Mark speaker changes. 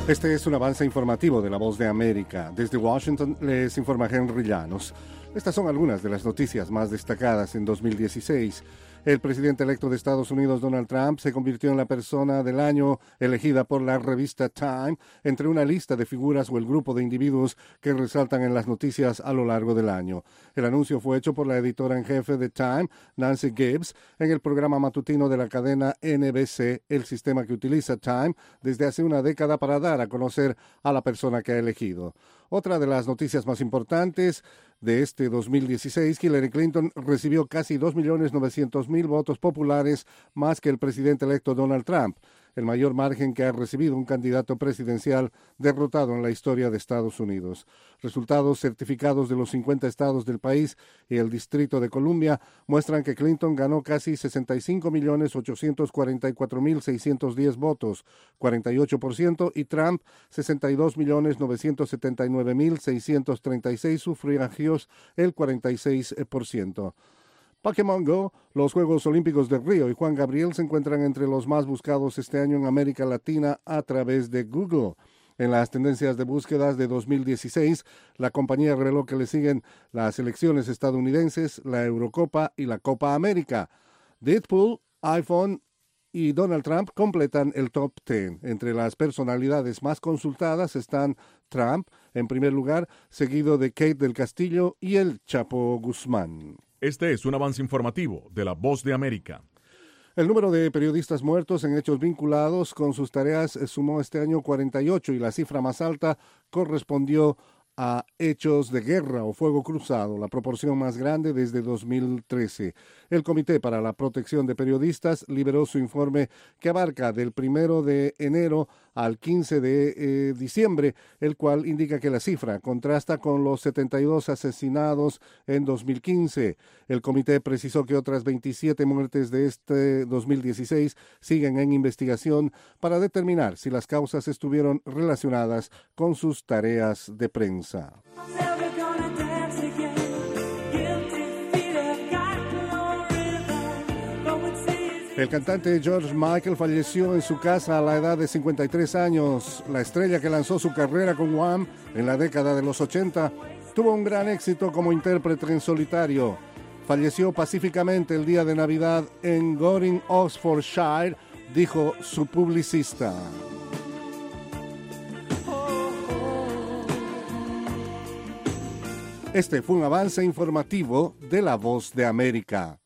Speaker 1: Este es un avance informativo de La Voz de América. Desde Washington les informa Henry Llanos. Estas son algunas de las noticias más destacadas en 2016. El presidente electo de Estados Unidos, Donald Trump, se convirtió en la persona del año elegida por la revista Time entre una lista de figuras o el grupo de individuos que resaltan en las noticias a lo largo del año. El anuncio fue hecho por la editora en jefe de Time, Nancy Gibbs, en el programa matutino de la cadena NBC, el sistema que utiliza Time desde hace una década para dar a conocer a la persona que ha elegido. Otra de las noticias más importantes de este 2016, Hillary Clinton recibió casi 2.900.000 votos populares más que el presidente electo Donald Trump, el mayor margen que ha recibido un candidato presidencial derrotado en la historia de Estados Unidos. Resultados certificados de los 50 estados del país y el Distrito de Columbia muestran que Clinton ganó casi 65.844.610 votos, 48%, y Trump 62.979.636 sufragios, el 46%. Pokémon Go, los Juegos Olímpicos de Río y Juan Gabriel se encuentran entre los más buscados este año en América Latina a través de Google. En las tendencias de búsquedas de 2016, la compañía reveló que le siguen las elecciones estadounidenses, la Eurocopa y la Copa América. Deadpool, iPhone y Donald Trump completan el top 10. Entre las personalidades más consultadas están Trump, en primer lugar, seguido de Kate del Castillo y el Chapo Guzmán.
Speaker 2: Este es un avance informativo de La Voz de América.
Speaker 1: El número de periodistas muertos en hechos vinculados con sus tareas sumó este año 48 y la cifra más alta correspondió a hechos de guerra o fuego cruzado, la proporción más grande desde 2013. El Comité para la Protección de Periodistas liberó su informe que abarca del 1 de enero al 15 de diciembre, el cual indica que la cifra contrasta con los 72 asesinados en 2015. El comité precisó que otras 27 muertes de este 2016 siguen en investigación para determinar si las causas estuvieron relacionadas con sus tareas de prensa. El cantante George Michael falleció en su casa a la edad de 53 años. La estrella que lanzó su carrera con Wham en la década de los 80 tuvo un gran éxito como intérprete en solitario. Falleció pacíficamente el día de Navidad en Goring, Oxfordshire, dijo su publicista. Este fue un avance informativo de La Voz de América.